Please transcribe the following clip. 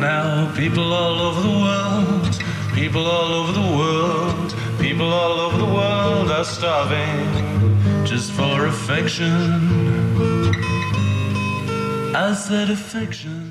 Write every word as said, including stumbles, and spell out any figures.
now people all over the world, people all over the world, people all over the world are starving just for affection. I said affection.